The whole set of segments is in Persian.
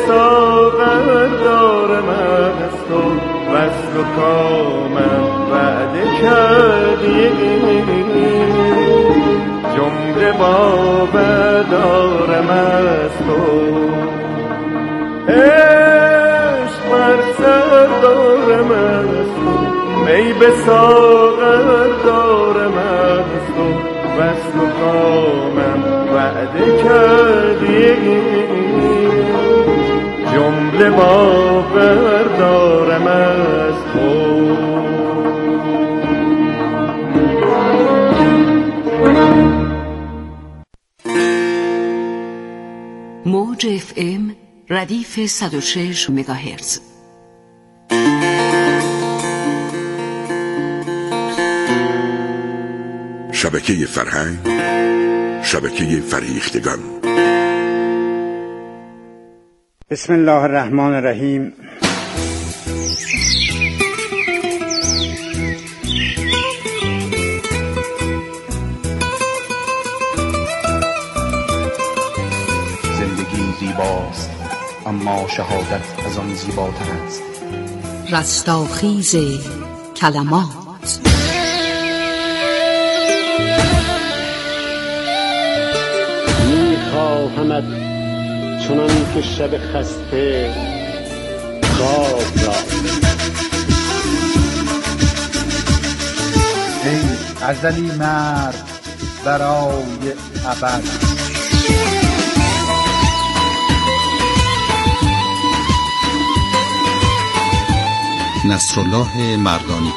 ساغر دارم از تو وصل و کامم وعده کردی، جمله باور دارم از تو. عشق بر سر دارم از تو، می به ساغر دارم از تو وصل و کامم وعده کردی، جمله باور دارم از تو. موج FM ردیف 106 مگاهرتز. شبکه فرهنگ، شبکه فریختگان. بسم الله الرحمن الرحیم. زندگی زیباست اما شهادت از آن زیباتر است. رستاخیز کلمات. میخواهمت چنان که شب خسته خواب را. ای ازلی مرد برای ابد. نصرالله مردانی.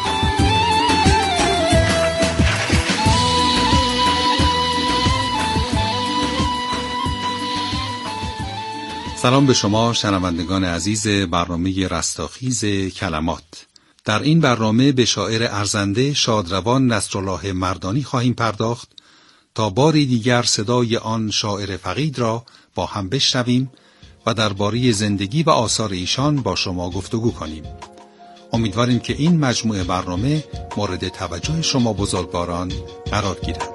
سلام به شما شنوندگان عزیز برنامه رستاخیز کلمات. در این برنامه به شاعر ارزنده شادروان نصرالله مردانی خواهیم پرداخت تا باری دیگر صدای آن شاعر فقید را با هم بشنویم و درباره زندگی و آثار ایشان با شما گفتگو کنیم. امیدواریم که این مجموعه برنامه مورد توجه شما بزرگواران قرار گیرد.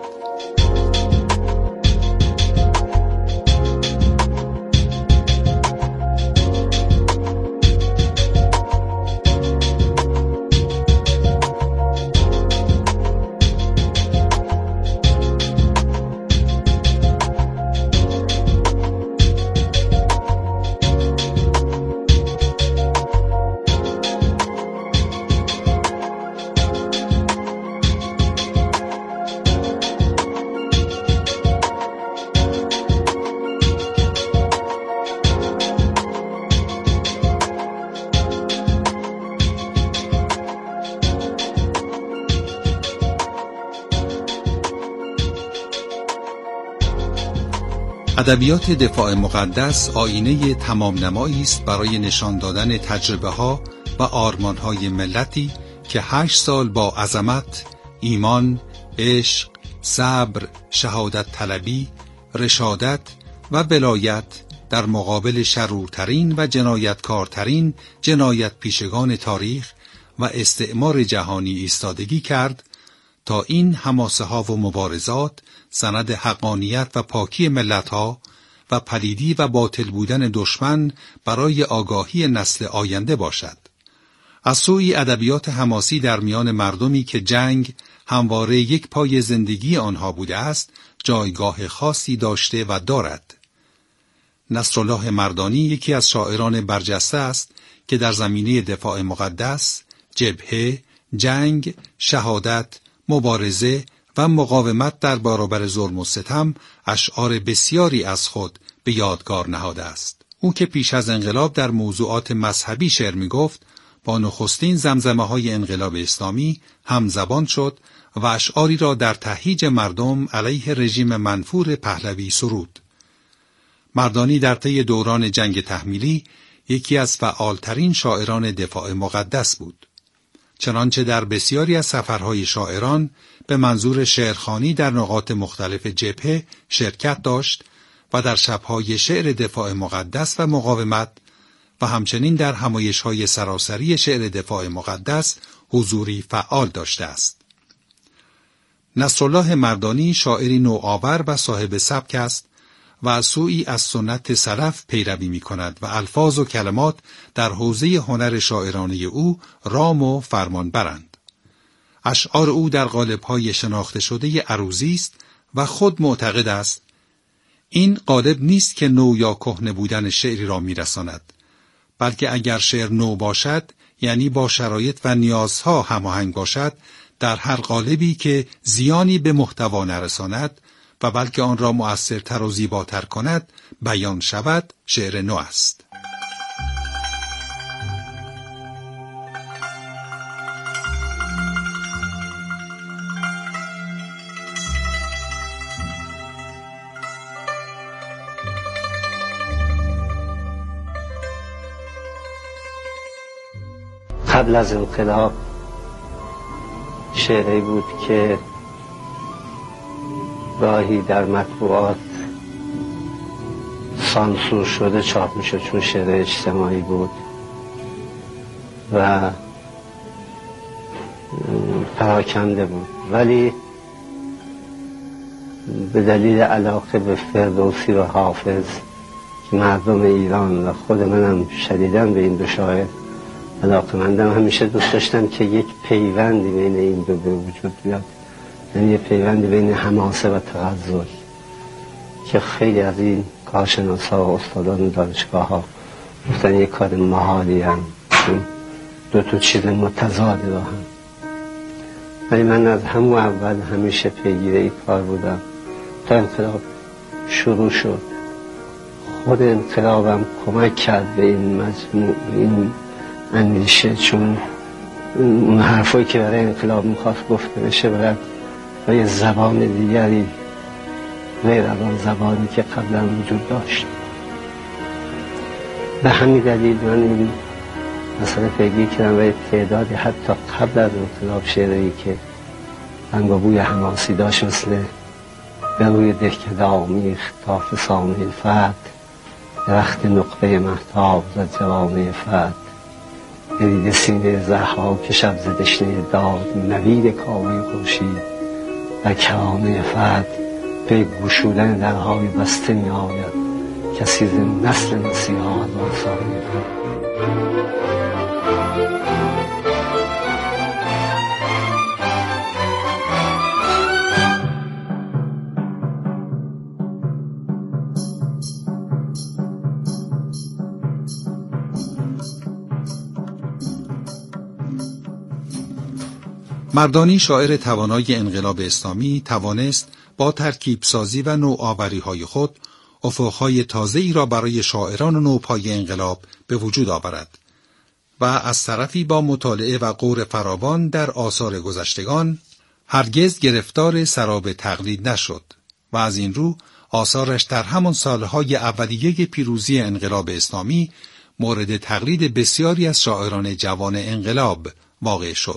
ادبیات دفاع مقدس آینه تمام نمایی است برای نشان دادن تجربه‌ها و آرمان‌های ملتی که 8 سال با عظمت، ایمان، عشق، صبر، شهادت طلبی، رشادت و ولایت در مقابل شرورترین و جنایتکارترین جنایت پیشگان تاریخ و استعمار جهانی ایستادگی کرد تا این حماسه‌ها و مبارزات سند حقانیت و پاکی ملت‌ها و پلیدی و باطل بودن دشمن برای آگاهی نسل آینده باشد. از سوی ادبیات حماسی در میان مردمی که جنگ همواره یک پای زندگی آنها بوده است، جایگاه خاصی داشته و دارد. نصرالله مردانی یکی از شاعران برجسته است که در زمینه دفاع مقدس، جبهه، جنگ، شهادت، مبارزه و مقاومت در برابر ظلم و ستم اشعار بسیاری از خود به یادگار نهاده است. او که پیش از انقلاب در موضوعات مذهبی شعر می گفت، با نخستین زمزمه‌های انقلاب اسلامی همزبان شد و اشعاری را در تهییج مردم علیه رژیم منفور پهلوی سرود. مردانی در طی دوران جنگ تحمیلی یکی از فعالترین شاعران دفاع مقدس بود. چنانچه در بسیاری از سفرهای شاعران به منظور شعرخوانی در نقاط مختلف جبهه شرکت داشت و در شب‌های شعر دفاع مقدس و مقاومت و همچنین در همایش‌های سراسری شعر دفاع مقدس حضوری فعال داشته است. نصرالله مردانی شاعری نوآور و صاحب سبک است و از سوی از سنت سلف پیروی می کند و الفاظ و کلمات در حوزه هنر شاعرانه او رام و فرمان برند. اشعار او در قالب‌های شناخته شده عروضی است و خود معتقد است این قالب نیست که نو یا کهنه بودن شعری را می‌رساند، بلکه اگر شعر نو باشد یعنی با شرایط و نیازها هماهنگ باشد، در هر قالبی که زیانی به محتوا نرساند و بلکه آن را مؤثرتر و زیباتر کند بیان شود، شعر نو است. قبل از انقلاب شعری بود که گاهی در مطبوعات سانسور شده چاپ میشد چون شعر اجتماعی بود و پراکنده بود، ولی به دلیل علاقه به فردوسی و حافظ که مردم ایران و خود منم شدیداً به این دو شاعر علاقه‌مندم، همیشه دوست داشتم که یک پیوندی بین این دو به وجود بیاد، یعنی یک پیوندی بین حماسه و تغزل که خیلی از این کارشناسا و استادان دانشگاه‌ها گفتن یک کار محالی هم، چون دو تا چیز متضاد با هم. ولی من از همون اول همیشه پیگیر این کار بودم تا انقلاب شروع شد. خود انقلابم کمک کرد به این مجموع، این اندیشه، چون اون حرفایی که برای انقلاب میخواست گفته بشه برای زبان دیگری غیر از آن زبانی که قبلا وجود داشت. به همین دلیل من این مسئله پیگیری کردم و تعدادی حتی قبل از انقلاب شعری که رنگ و بوی حماسی داشت، مثل به روی دهکده آمیخت تا فسانه فتح، درخت نقطه مهتاب زد جوانه فتح، درید سینه زهرا که شب ز دشنه داد، نوید کاوه خورشید در کرانه فتح، به گشودن درهای بسته می آید، کسی ز نسل مسیحا از آثار فتح. مردانی شاعر توانای انقلاب اسلامی توانست با ترکیب سازی و نوآوری‌های خود افق‌های تازه‌ای را برای شاعران نوپای انقلاب به وجود آورد و از طرفی با مطالعه و غور فراوان در آثار گذشتگان هرگز گرفتار سراب تقلید نشد و از این رو آثارش در همان سالهای اولیه پیروزی انقلاب اسلامی مورد تقلید بسیاری از شاعران جوان انقلاب واقع شد.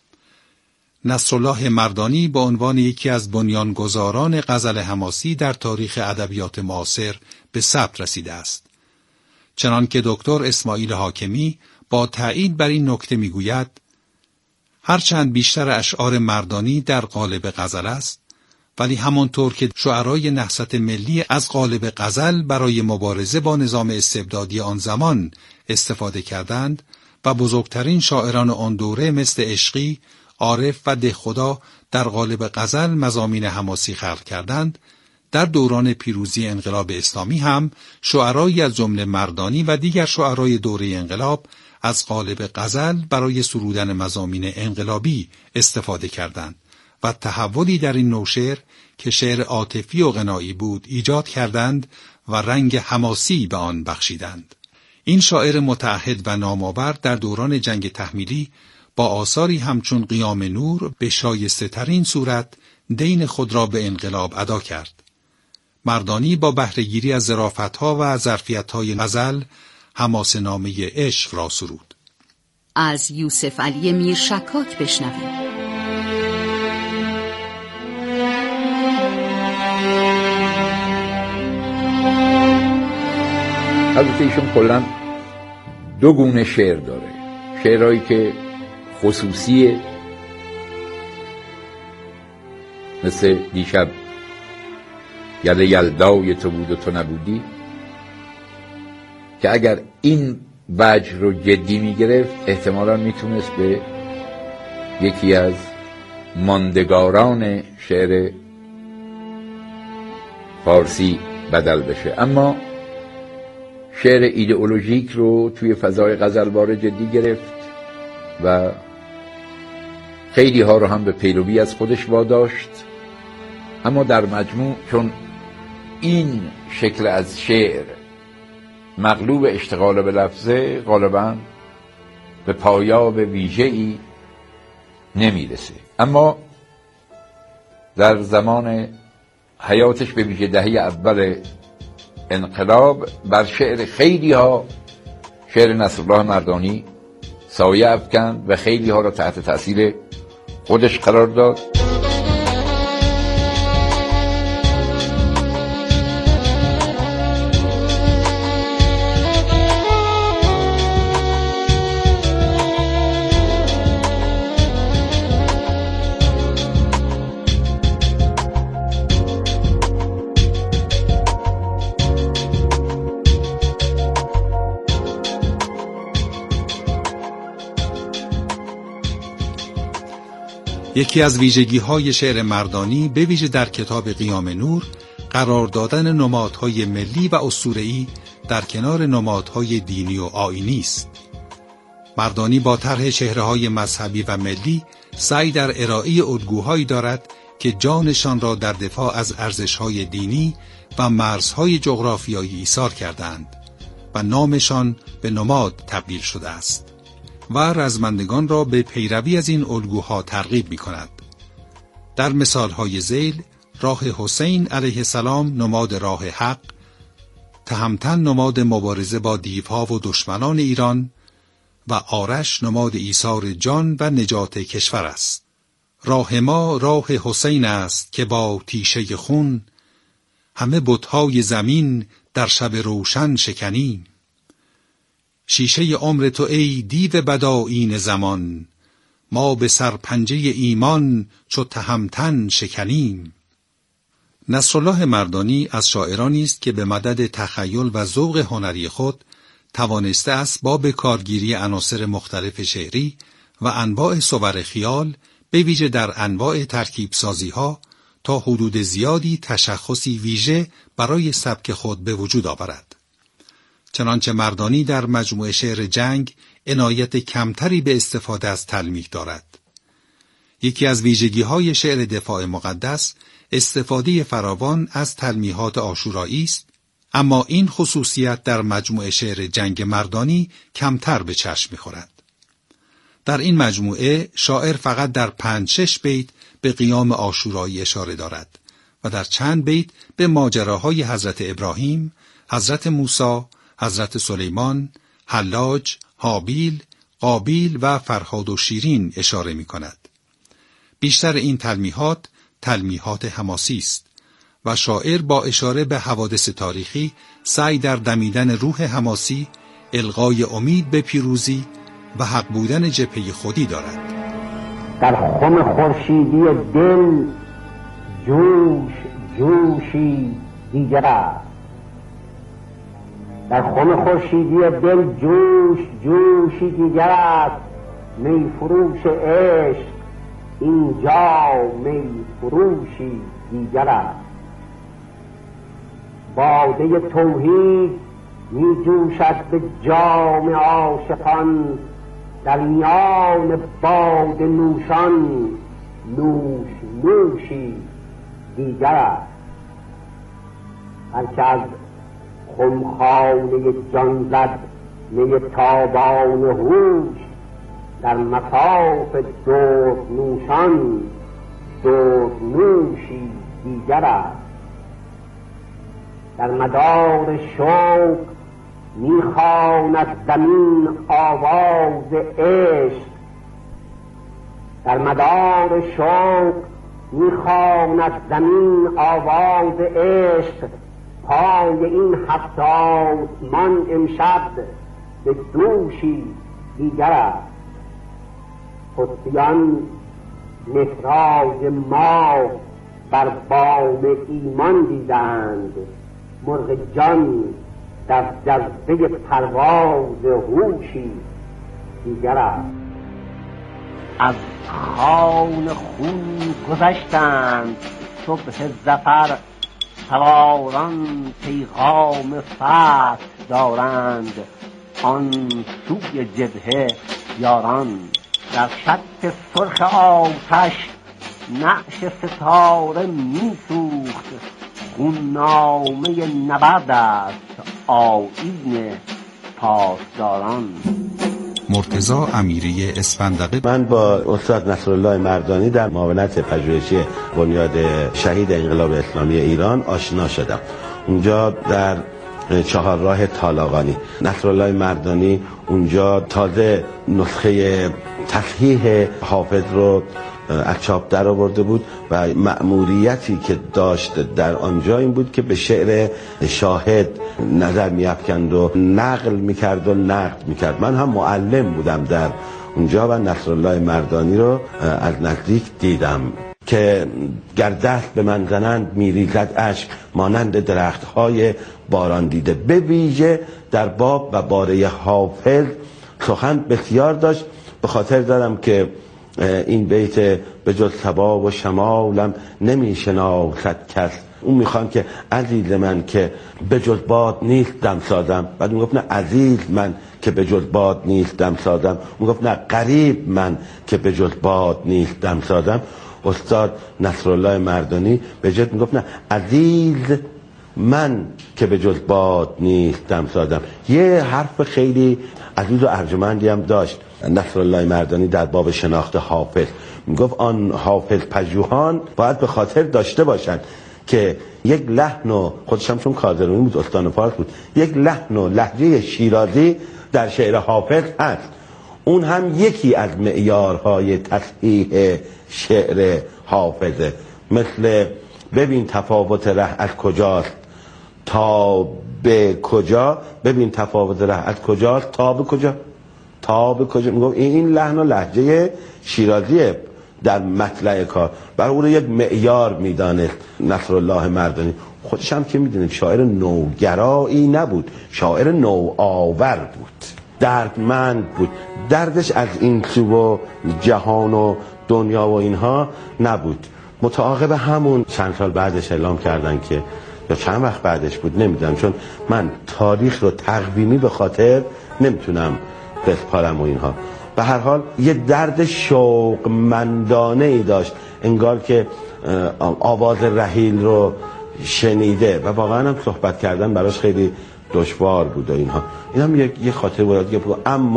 نصرالله مردانی به عنوان یکی از بنیانگذاران غزل حماسی در تاریخ ادبیات معاصر به ثبت رسیده است. چنانکه دکتر اسماعیل حاکمی با تأیید بر این نکته میگوید: هرچند بیشتر اشعار مردانی در قالب غزل است، ولی همانطور که شعرای نهضت ملی از قالب غزل برای مبارزه با نظام استبدادی آن زمان استفاده کردند و بزرگترین شاعران آن دوره مثل عشقی، عارف و دهخدا در قالب غزل مضامین حماسی خلق کردند، در دوران پیروزی انقلاب اسلامی هم شعرایی از جمله مردانی و دیگر شعرای دوره انقلاب از قالب غزل برای سرودن مضامین انقلابی استفاده کردند و تحولی در این نوع شعر که شعر عاطفی و غنایی بود ایجاد کردند و رنگ حماسی به آن بخشیدند. این شاعر متعهد و نامآور در دوران جنگ تحمیلی با آثاری همچون قیام نور به شایسته ترین صورت دین خود را به انقلاب ادا کرد. مردانی با بهره‌گیری از ظرافت‌ها و ظرفیت‌های غزل حماسه‌نامه عشق را سرود. از یوسف علی میرشکاک بشنویم. البته ایشون کلاً دو گونه شعر داره. شعرهایی که خصوصیه، مثل دیشب یلدای تو بود و تو نبودی، که اگر این وجه رو جدی میگرفت احتمالا میتونست به یکی از ماندگاران شعر فارسی بدل بشه. اما شعر ایدئولوژیک رو توی فضای غزلوار جدی گرفت و خیلی ها رو هم به پیروی از خودش واداشت. اما در مجموع چون این شکل از شعر مغلوب اشتغال به لفظه، غالبا به پایاب ویژه‌ای نمیرسه. اما در زمان حیاتش، به ویژه دهه اول انقلاب، بر شعر خیلی ها، شعر نصرالله مردانی سایه افکند و خیلی ها را تحت تاثیر خودش قرار داد. یکی از ویژگی‌های شعر مردانی، به ویژه در کتاب قیام نور، قرار دادن نمادهای ملی و اسطوره‌ای در کنار نمادهای دینی و آیینی است. مردانی با طرح چهره‌های مذهبی و ملی سعی در ارائه الگوهایی دارد که جانشان را در دفاع از ارزش‌های دینی و مرزهای جغرافیایی ایثار کردند و نامشان به نماد تبدیل شده است و رزمندگان را به پیروی از این الگوها ترغیب می کند. در مثالهای ذیل، راه حسین علیه السلام نماد راه حق، تهمتن نماد مبارزه با دیوها و دشمنان ایران و آرش نماد ایثار جان و نجات کشور است. راه ما راه حسین است که با تیشه خون، همه بت‌های زمین در شب روشن شکنیم. شیشه عمر تو ای دیو بدایین زمان، ما به سرپنجه ایمان چو تهمتن شکنیم. نصرالله مردانی از شاعرانی است که به مدد تخیل و ذوق هنری خود توانسته است با به کارگیری عناصر مختلف شعری و انواع صور خیال، به ویژه در انواع ترکیب سازی ها، تا حدود زیادی تشخصی ویژه برای سبک خود به وجود آورد. چنانچه مردانی در مجموعه شعر جنگ عنایت کمتری به استفاده از تلمیح دارد. یکی از ویژگی‌های شعر دفاع مقدس استفاده فراوان از تلمیحات عاشورایی است، اما این خصوصیت در مجموعه شعر جنگ مردانی کمتر به چشم می‌خورد. در این مجموعه شاعر فقط در 5-6 بیت به قیام عاشورایی اشاره دارد و در چند بیت به ماجراهای حضرت ابراهیم، حضرت موسی، حضرت سلیمان، حلاج، حابیل، قابیل و فرهاد و شیرین اشاره می کند. بیشتر این تلمیحات حماسی است و شاعر با اشاره به حوادث تاریخی سعی در دمیدن روح حماسی، القای امید به پیروزی و حق بودن جبهه خودی دارد. در خم خورشیدی دل جوشی دیگر است. در خم خورشیدی دل جوشی دیگر است. می فروش عشق اینجا می فروشی دیگر است. باده توحید می جوشد به جام عاشقان، در میان باده نوشان نوشی دیگر است. هر که از خمخانه جان زد می تابان هوش، در مصاف درد نوشان درد نوشی دیگر است. در مدار شوق میخواند زمین آواز عشق، در مدار شوق میخواند زمین آواز عشق. پای این 7 آسمان امشب به دوشی دیگر است. خطیان مهراج ما بر بام ایمان دیدند، مرغ جان در جذبه پرواز هوشی دیگر است. از خوان خون گذشتند صبح ظفر، سواران پیغام فتح دارند. آن سوی جبهه یاران در شط سرخ آتش، نعش ستاره می سوخت. خون نامه نبرد است آیین پاسداران. مرتضی امیری اسفندقی. من با استاد نصرالله مردانی در معاونت پژوهشی بنیاد شهید انقلاب اسلامی ایران آشنا شدم. اونجا در چهارراه طالقانی نصرالله مردانی اونجا تازه نسخه تصحیح حافظ رو از چاپ در آورده بود و مأموریتی که داشت در آنجا این بود که به شعر شاهد نظر می‌افکند و نقل می‌کرد و نقد می‌کرد. من هم معلم بودم در اونجا و نصرالله مردانی رو از نزدیک دیدم که گر دست به من زنند میریزد اشک، مانند درخت‌های باران دیده. به ویژه در باب و باره حافظ سخن بسیار داشت. به خاطر دارم که این بیت به جز صبا و شمالم نمی شناسد کس. اون میخوان که عزیز من که به جز باد نیست دم سازم. بعد اون گفت نه عزیز من که به جز باد نیست دم سازم. اون گفت نه قریب من که به جز باد نیست دم سازم. استاد نصرالله مردانی به جد میگفت نه عزیز من که به جز باد نیست دم سازم. یه حرف خیلی عزیز و ارجمندی هم داشت نصرالله مردانی در باب شناخت حافظ. میگفت آن حافظ پژوهان باید به خاطر داشته باشند که یک لحن و خودشم چون کاظمی بود استان فارس بود، یک لحن و لهجه شیرازی در شعر حافظ هست. اون هم یکی از معیارهای تصحیح شعر حافظه. مثل ببین تفاوت ره از کجاست تا به کجا، ببین تفاوت ره از کجاست تا به کجا، تا به کجا. میگم این لحن و لهجه شیرازیه در مطلع کار. برای اون یک معیار میدانست نصرالله مردانی. خودش هم که میدونید شاعر نوگرایی نبود، شاعر نوآور بود، دردمند بود. دردش از این سو و جهان و دنیا و اینها نبود. متعاقب همون چند سال بعدش اعلام کردن که یا چند وقت بعدش بود نمیدونم، چون من تاریخ رو تقویمی به خاطر نمیتونم بسپارم و اینها. به هر حال یه درد شوقمندانه ای داشت، انگار که آواز رحیل رو شنیده و واقعا هم صحبت کردن براش خیلی دشوار بود و اینها. این هم یه خاطر بود که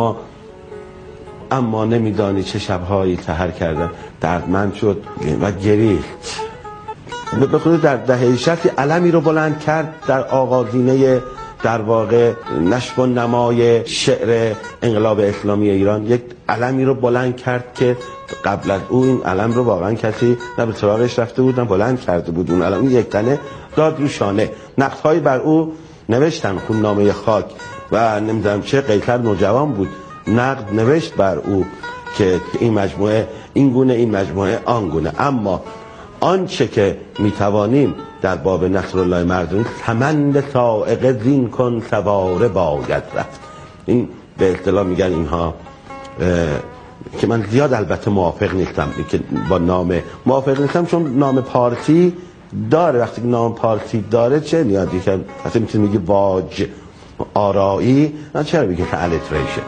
اما نمیدانی چه شبهایی سحر کردن. دردمند شد و گریخت. به خود در دهه 60 علمی رو بلند کرد در آغازینه در واقع نشو و نمای شعر انقلاب اسلامی ایران. یک علمی رو بلند کرد که قبل از او این علم رو واقعا کسی نه به سراغش رفته بود نه بلند کرده بود. اون علم یک تنه داد رو شانه. نقدهایی بر او نوشتن، خوننامه خاک و نمیدونم چه، قیصر نوجوان بود نقد نوشت بر او که این مجموعه این گونه، این مجموعه آن گونه. اما آنچه که میتوانیم در باب نصرالله مردانی، سمند صاعقه زین کن سواره باید رفت. این به اصطلاح میگن اینها که من زیاد البته موافق نیستم که با نام موافق نیستم، چون نام پارسی داره. وقتی که نام پارسی داره چه نیازی که وقتی میتونی میگی واج آرایی، من چرا میگه که الیتریشن.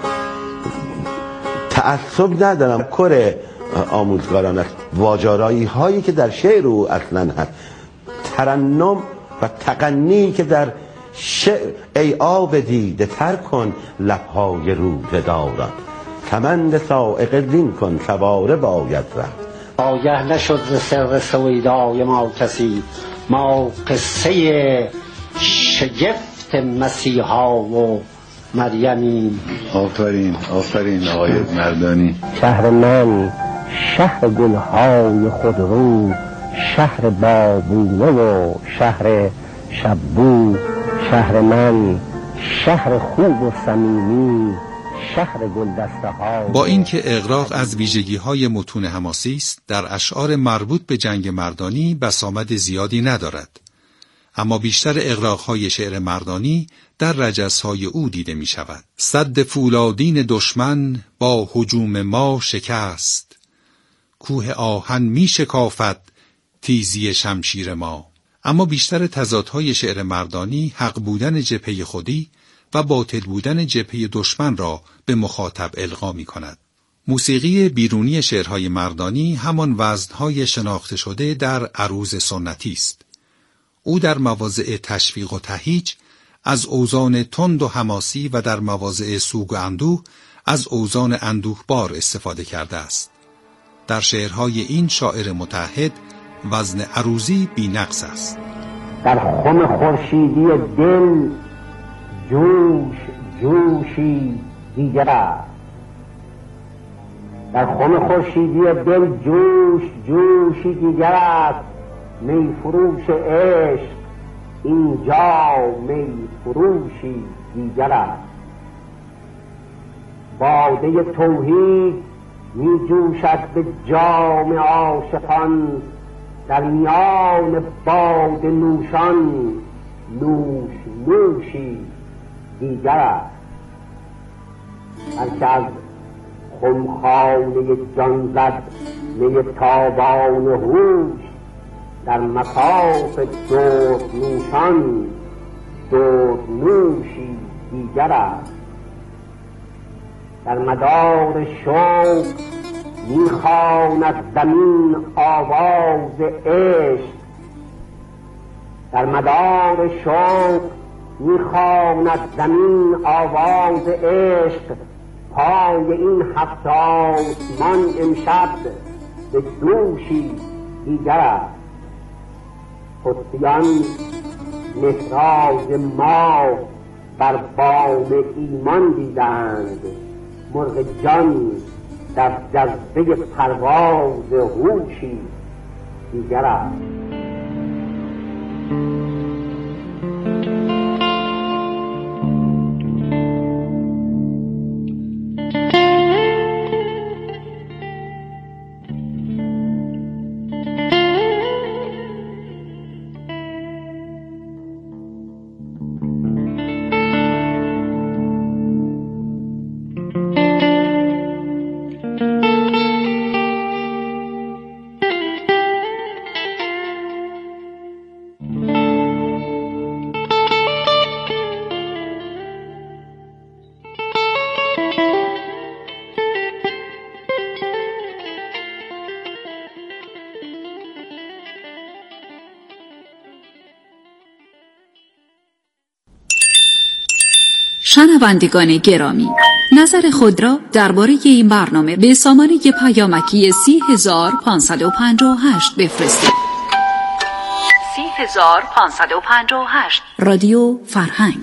تعصب ندارم، کره آموزگاران است. واجارایی هایی که در شعر او اصلا هست، ترنم و تغنی که در شعر، ای آب دیده تر کن لبهای روزه داران، کمند صاعقه زین کن سواره باید رفت. آگه نشد ز سر سویدای ما کسی، ما قصه شگفت مسیحا و مریمی. آفرین آفرین آقای مردانی. شهر من شهر گلهای خودرو، شهر بابونه و شهر شبو. شهر من شهر خوب و صمیمی، شهر گلدسته ها. با اینکه اغراق از ویژگی‌های متون حماسی است، در اشعار مربوط به جنگ مردانی بسامد زیادی ندارد، اما بیشتر اغراق‌های شعر مردانی در رجزهای او دیده می‌شود. سد فولادین دشمن با هجوم ما شکست، کوه آهن می‌شکافد تیزی شمشیر ما. اما بیشتر تضادهای شعر مردانی حق بودن جبهه خودی و باطل بودن جبهه دشمن را به مخاطب القا می‌کند. موسیقی بیرونی شعرهای مردانی همان وزنهای شناخته شده در عروض سنتی است. او در مواضع تشویق و تهییج از اوزان تند و حماسی و در مواضع سوگ و اندوه از اوزان اندوهبار استفاده کرده است. در شعرهای این شاعر متعهد وزن عروضی بی نقص است. در خم خورشیدی دل جوش جوشی دیگر است. در خم خورشیدی دل جوش جوشی دیگر است. می فروش عشق اینجا می فروشی دیگر است. باده توحید می جوشد به جام عاشقان، در میان باده نوشان نوش نوشی دیگر است. هرکه از خمخانه جان زد می تابان هوش، در مصاف درد نوشان درد نوشی دیگر است. در مدار شوق میخواند زمین آواز عشق، در مدار شوق میخواند زمین آواز عشق. پای این هفت آسمان امشب به دوشی دیگر است. قدسیان مهراج ما بر بام ایمان دیدند، مرغ جان در جذبه پرواز هوشی دیگر است. شنوندگان گرامی، نظر خود را درباره این برنامه به سامانه پیامکی 30558 بفرستید. 30558 رادیو فرهنگ.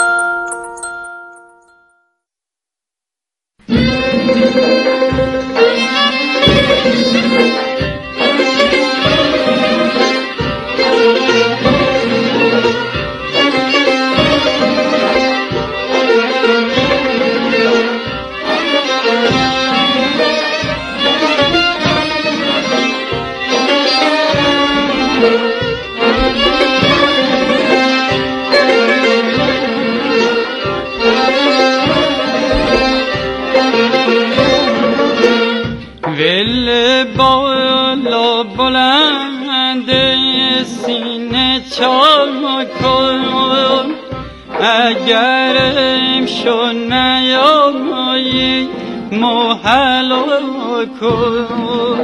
ول بالا بلند سینه چاک کن، اگرم شد نیایی محل کن،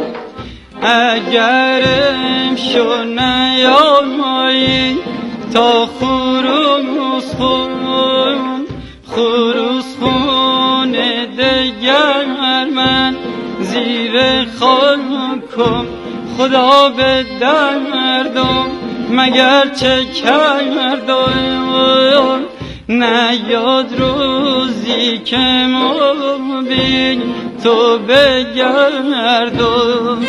اگرم شد نیایی تا خروس خون خروس خون دگر من زیر خاکم. خدا به دردم مگر چه کردم، نیاد روزی که مبین تو بگردم.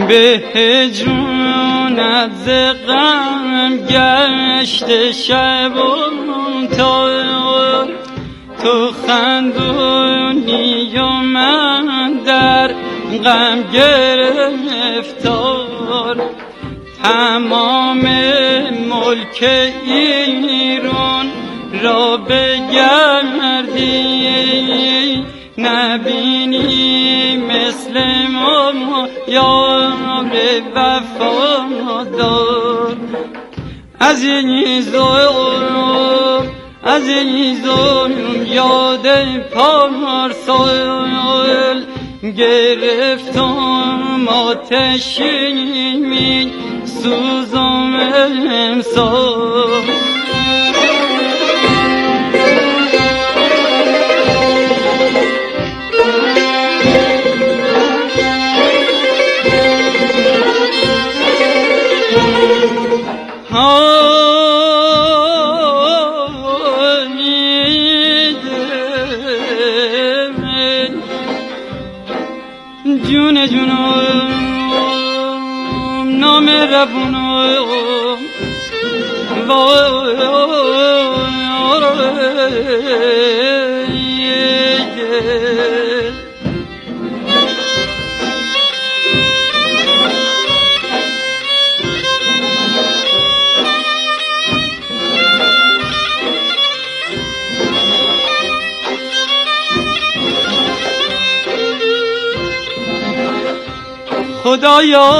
به هجرونت ز غم گشته شب و تو خندونی و من در غم گرفتار تمام ملک ایران را بگردی نبینی مثل ما یار وفادار عزیزم یاد پارسال گرفتم آتشی می سوزم امسال جونم نام ربونم خدایا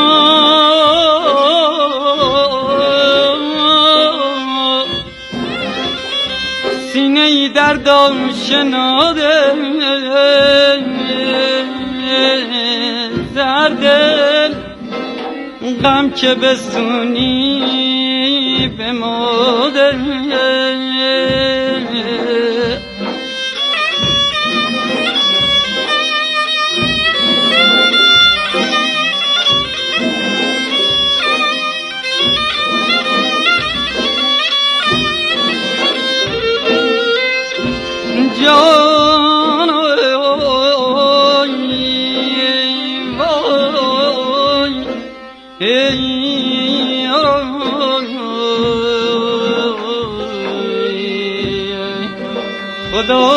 سینه ای دردم شناده دردل غم که بستونی به ماده جان خدا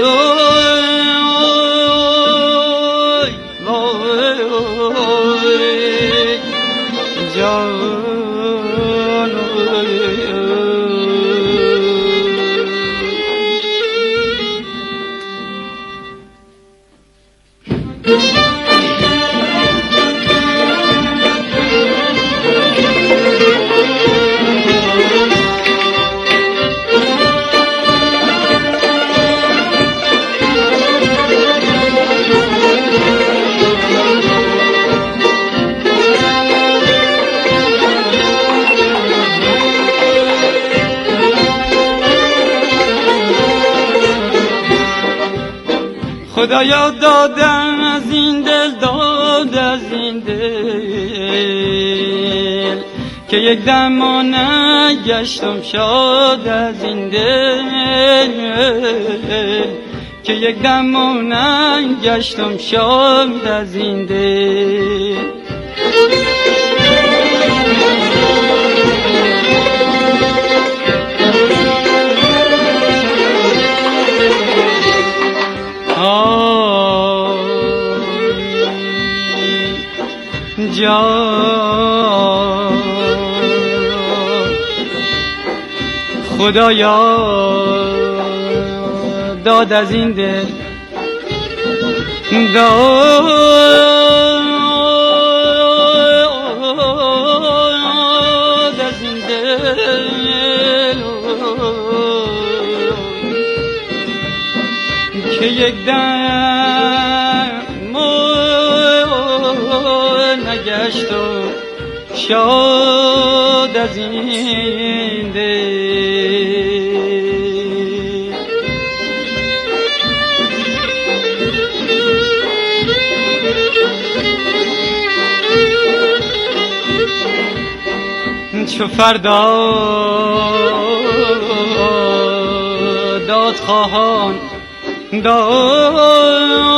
خدایا داد از این دل داد از این دل که یک دم نگشتم شاد از این دل که یک دم نگشتم شاد از این دل خدایا داد از این دل داد از این دل که یک دم نگشت و شاد از این دل چو فردا داد خواهان داد